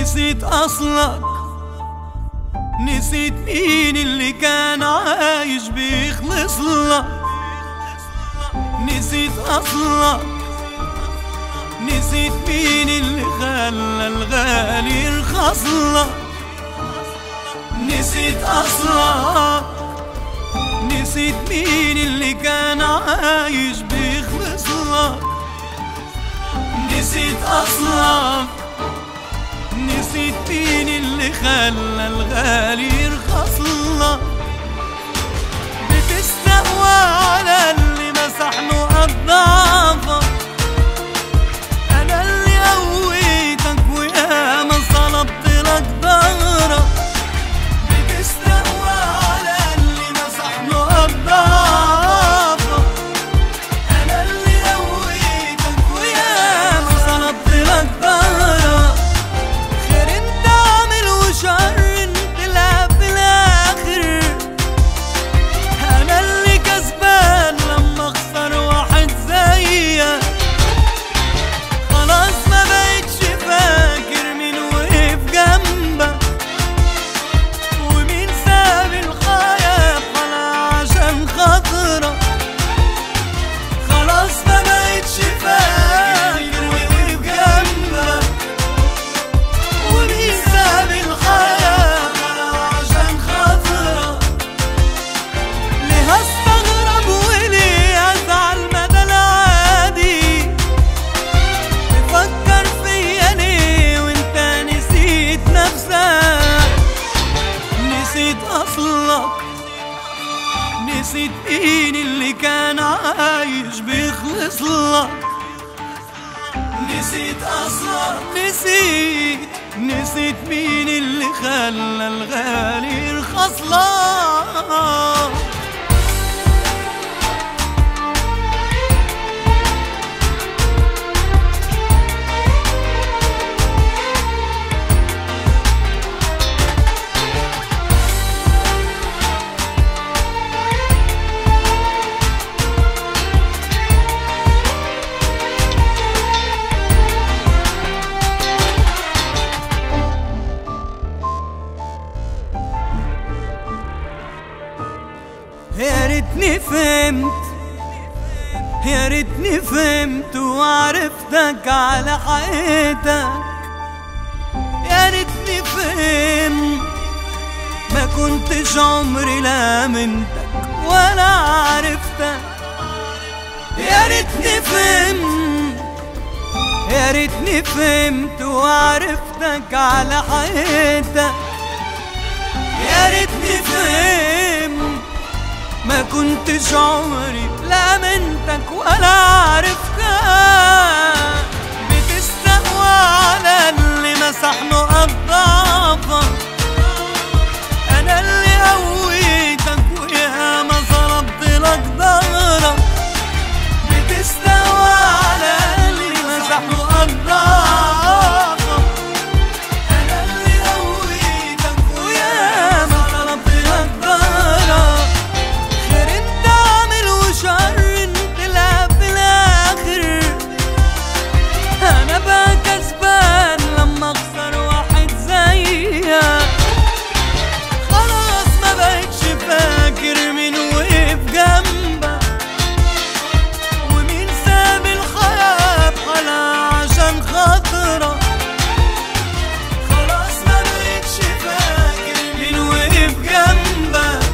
نسيت أصلك، نسيت مين اللي كان عايش بيخلص لك. نسيت أصلك، نسيت مين اللي خلى الغالي يرخص لك. نسيت أصلك، نسيت مين اللي كان عايش بيخلص لك. نسيت أصلك، نسيت مين اللي خلى الغالي يرخص لك. بتستقوى على اللي مسح له أضعافك. أنا اللي قويتك وياما صلبت لك ظهرك. بتستقوى على اللي مسح له أضعافك. أنا اللي قويتك وياما صلبت لك ظهرك. خير انت عامل وشر انت لا في الآخر. أنا اللي كسبان لما أخسر واحد زيك. خلاص ما بقتش فاكر مين وقف جنبك ومين ساب الحياة بحالها عشان خاطرك. خلاص ما بقتش فاكر وقف جنبك ومين ساب الحياة بحالها عشان خاطرك. ليه هستغرب وليه أزعل مدى العادي؟ تفكر فيا ليه وانت نسيت نفسك؟ نسيت أصلك، نسيت مين اللي كان عايش بيخلص لك. نسيت أصلك، نسيت مين اللي خلى الغالي يرخص لك. يا ريتني فهمت، يا ريتني فهمت وعرفتك على حقيقتك. يا ريتني فهمت، ما كنتش عمري لا منتك ولا عرفتك. يا ريتني فهمت، يا ريتني فهمت وعرفتك على حقيقتك. يا ريتني فهمت، ما كنتش عمري لا منتك ولا عرفتك. بتستقوى على اللي مسح له أضعافك. أنا اللي قويتك وياما صلبت لك ظهرك. بتستقوى على اللي مسح له أضعافك. أنا اللي قويتك وياما صلبت لك ظهرك. خير انت عامل وشر انت لا في الآخر. أنا بقى كسبان لما أخسر واحد زيك. خلاص ما بقتش فاكر مين وقف جنبك ومين ساب الحياة بحالها عشان خاطرك. خلاص ما بقتش فاكر مين وقف جنبك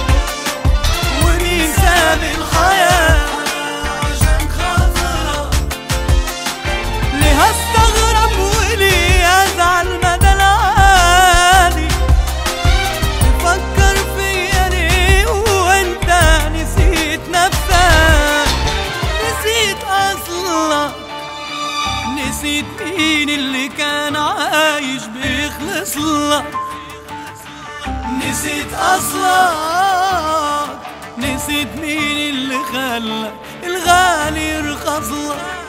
ومين ساب الحياة عشان خاطرك. ليه هستغرب وليه أزعل مدى العالي؟ تفكر فيا ليه وانت نسيت نفسك؟ نسيت أصلك، نسيت مين اللي كان عايش بيخلص لك. نسيت أصلك، نسيت مين اللي خلى الغالي يرخص لك.